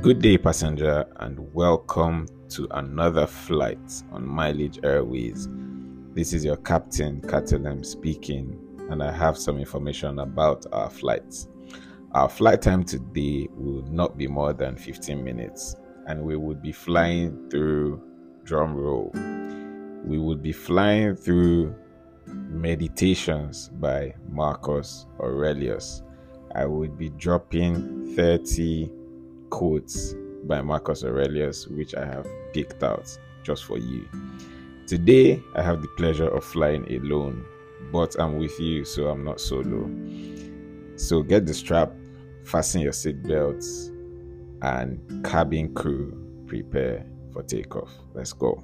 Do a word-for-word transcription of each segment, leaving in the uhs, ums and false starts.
Good day, passenger, and welcome to another flight on Mileage Airways. This is your captain, Catalem, speaking, and I have some information about our flights. Our flight time today will not be more than fifteen minutes, and we would be flying through, drum roll, we would be flying through Meditations by Marcus Aurelius. I would be dropping thirty quotes by Marcus Aurelius, which I have picked out just for you. Today, I have the pleasure of flying alone, but I'm with you, so I'm not solo. So get the strap, fasten your seatbelts, and cabin crew, prepare for takeoff. Let's go.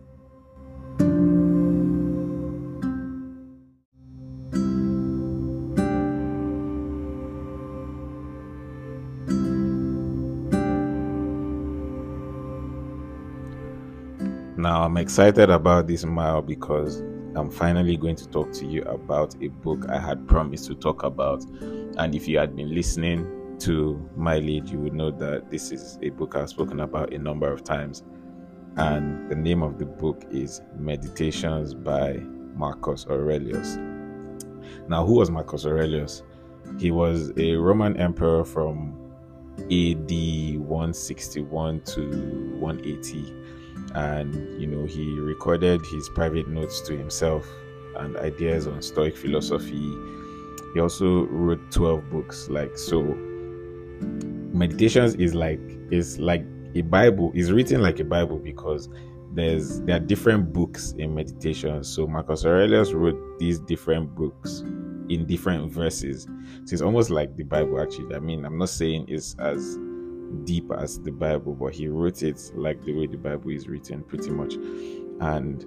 Now, I'm excited about this mile because I'm finally going to talk to you about a book I had promised to talk about. And if you had been listening to Mileage, you would know that this is a book I've spoken about a number of times. And the name of the book is Meditations by Marcus Aurelius. Now, who was Marcus Aurelius? He was a Roman emperor from A D one sixty-one to one eighty. And you know, he recorded his private notes to himself and ideas on Stoic philosophy. He also wrote twelve books. Like, so Meditations is like is like a Bible. Is written like a Bible because there's there are different books in meditation. So Marcus Aurelius wrote these different books in different verses. So it's almost like the Bible, actually. I mean, I'm not saying it's as deep as the Bible, but he wrote it like the way the Bible is written, pretty much. And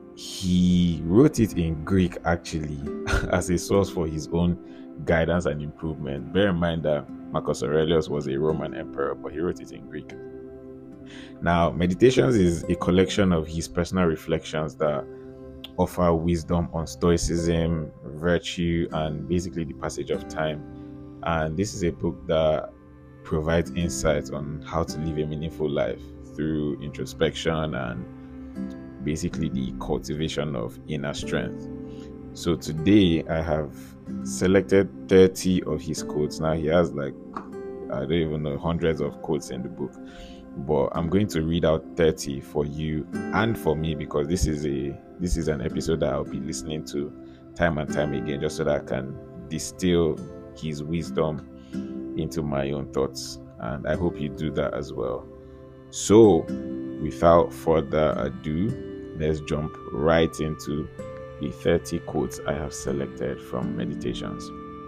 he wrote it in Greek, actually, as a source for his own guidance and improvement. Bear in mind that Marcus Aurelius was a Roman emperor, but he wrote it in Greek. Now, Meditations is a collection of his personal reflections that offer wisdom on Stoicism, virtue, and basically the passage of time. And this is a book that provides insights on how to live a meaningful life through introspection and basically the cultivation of inner strength. So today I have selected thirty of his quotes. Now he has like, I don't even know, hundreds of quotes in the book, but I'm going to read out thirty for you and for me, because this is a this is an episode that I'll be listening to time and time again, just so that I can distill his wisdom into my own thoughts, and I hope you do that as well. So without further ado, let's jump right into the thirty quotes I have selected from Meditations.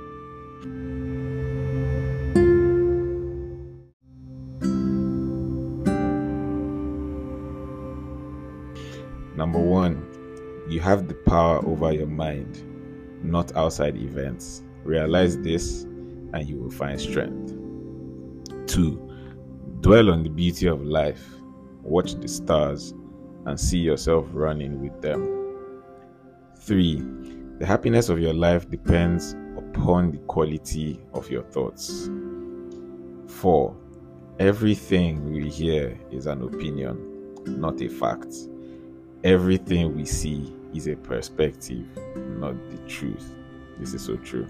Number one, you have the power over your mind, not outside events. Realize this and you will find strength. Two, dwell on the beauty of life. Watch the stars and see yourself running with them. Three, the happiness of your life depends upon the quality of your thoughts. Four, everything we hear is an opinion, not a fact. Everything we see is a perspective, not the truth. This is so true.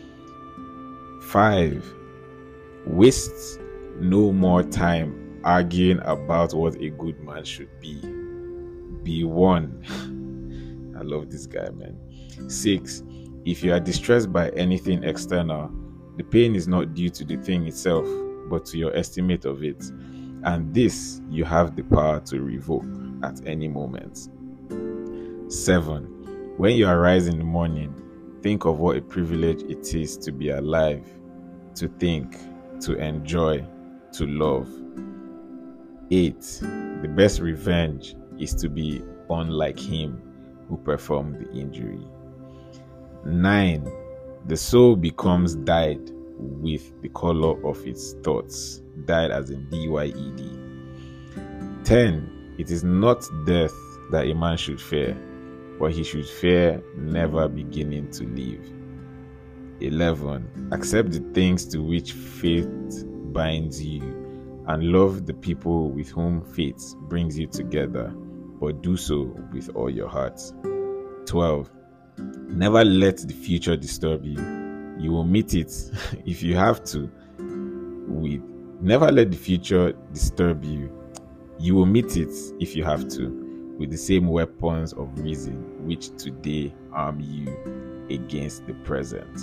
Five, waste no more time arguing about what a good man should be. Be one. I love this guy, man. Six, if you are distressed by anything external, the pain is not due to the thing itself, but to your estimate of it. And this you have the power to revoke at any moment. Seven, when you arise in the morning, think of what a privilege it is to be alive, to think, to enjoy, to love. Eight, the best revenge is to be unlike him who performed the injury. Nine, the soul becomes dyed with the color of its thoughts. Dyed as in D Y E D. Ten, it is not death that a man should fear, but he should fear never beginning to live. eleven. Accept the things to which faith binds you and love the people with whom fate brings you together, but do so with all your heart. twelve. Never let the future disturb you. You will meet it if you have to. With never let the future disturb you. You will meet it if you have to, with the same weapons of reason which today arm you against the present.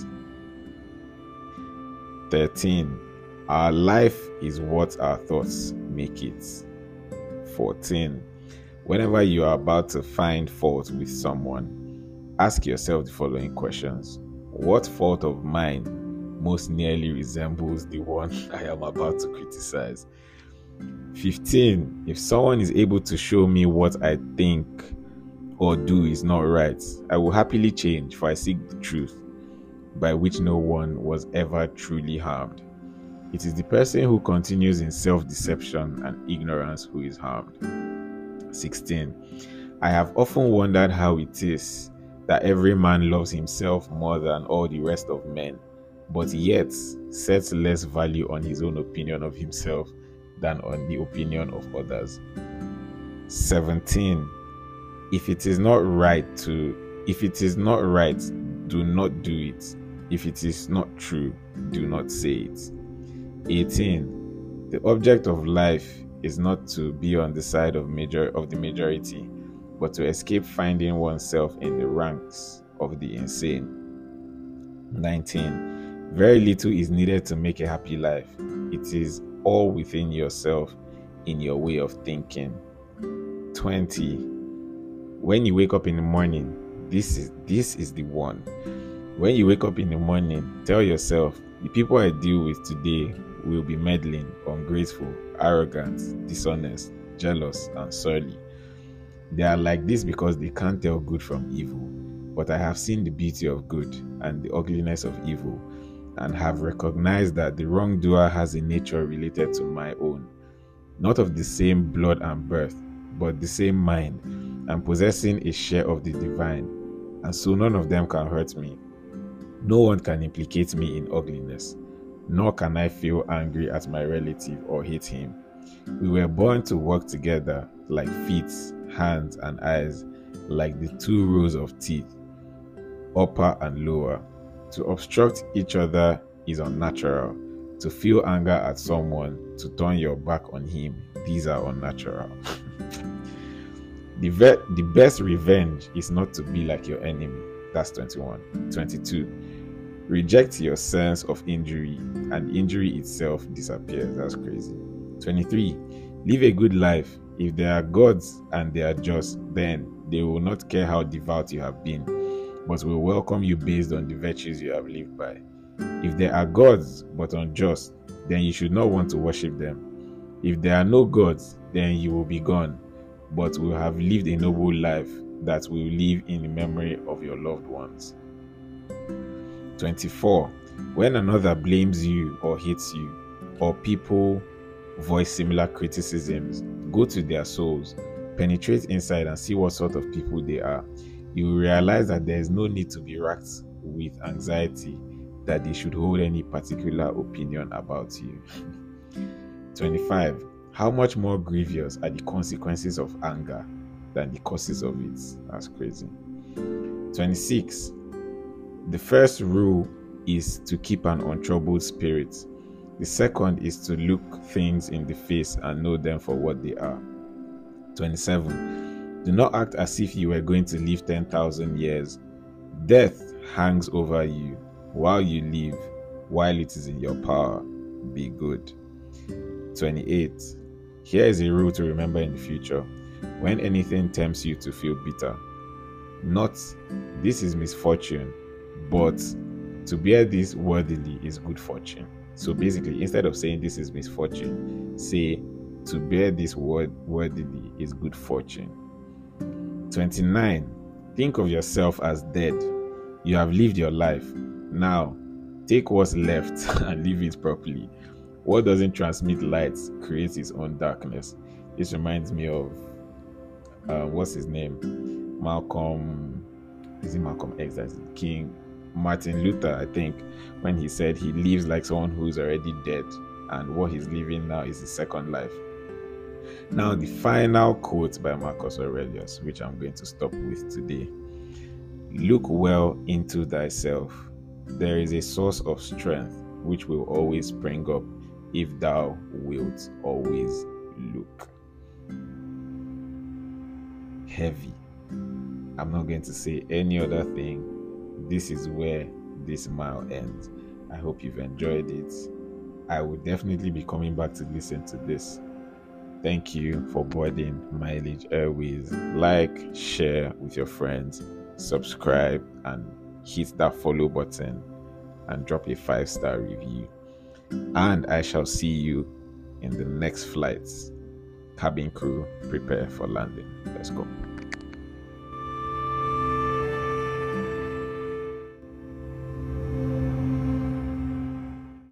thirteen. Our life is what our thoughts make it. fourteen. Whenever you are about to find fault with someone, ask yourself the following questions. What fault of mine most nearly resembles the one I am about to criticize? fifteen. If someone is able to show me what I think or do is not right, I will happily change, for I seek the truth, by which no one was ever truly harmed. It is the person who continues in self-deception and ignorance who is harmed. sixteen. I have often wondered how it is that every man loves himself more than all the rest of men, but yet sets less value on his own opinion of himself than on the opinion of others. seventeen. If it is not right to, if it is not right, do not do it. If it is not true, do not say it. eighteen. The object of life is not to be on the side of major of the majority, but to escape finding oneself in the ranks of the insane. nineteen. Very little is needed to make a happy life. It is all within yourself, in your way of thinking. twenty. When you wake up in the morning, this is this is the one. When you wake up in the morning, tell yourself, the people I deal with today will be meddling, ungrateful, arrogant, dishonest, jealous, and surly. They are like this because they can't tell good from evil. But I have seen the beauty of good and the ugliness of evil, and have recognized that the wrongdoer has a nature related to my own, not of the same blood and birth, but the same mind, and possessing a share of the divine, and so none of them can hurt me. No one can implicate me in ugliness, nor can I feel angry at my relative or hate him. We were born to work together like feet, hands, and eyes, like the two rows of teeth, upper and lower. To obstruct each other is unnatural. To feel anger at someone, to turn your back on him, these are unnatural. the, ve- the best revenge is not to be like your enemy. That's twenty-one. twenty-two. Reject your sense of injury, and injury itself disappears. That's crazy. twenty-three. Live a good life. If there are gods and they are just, then they will not care how devout you have been, but will welcome you based on the virtues you have lived by. If there are gods but unjust, then you should not want to worship them. If there are no gods, then you will be gone, but will have lived a noble life that will live in the memory of your loved ones. twenty-four. When another blames you or hates you, or people voice similar criticisms, go to their souls, penetrate inside and see what sort of people they are. You will realize that there is no need to be racked with anxiety that they should hold any particular opinion about you. twenty-five. How much more grievous are the consequences of anger than the causes of it? That's crazy. twenty-six. The first rule is to keep an untroubled spirit. The second is to look things in the face and know them for what they are. twenty-seven. Do not act as if you were going to live ten thousand years. Death hangs over you while you live, while it is in your power. Be good. twenty-eight. Here is a rule to remember in the future. When anything tempts you to feel bitter, not this is misfortune, but to bear this worthily is good fortune. So basically, instead of saying this is misfortune, say to bear this word worthily is good fortune. twenty-nine. Think of yourself as dead. You have lived your life. Now, take what's left and live it properly. What doesn't transmit light creates its own darkness. This reminds me of, uh, what's his name? Malcolm, is it Malcolm X? That's King Martin Luther, I think, when he said he lives like someone who's already dead. and what he's living now is his second life. Now, the final quote by Marcus Aurelius, which I'm going to stop with today. Look well into thyself. There is a source of strength which will always spring up if thou wilt always look. Heavy. I'm not going to say any other thing. This is where this mile ends. I hope you've enjoyed it. I will definitely be coming back to listen to this. Thank you for boarding Mileage Airways. Like, share with your friends, subscribe, and hit that follow button and drop a five-star review. And I shall see you in the next flights. Cabin crew, prepare for landing. Let's go.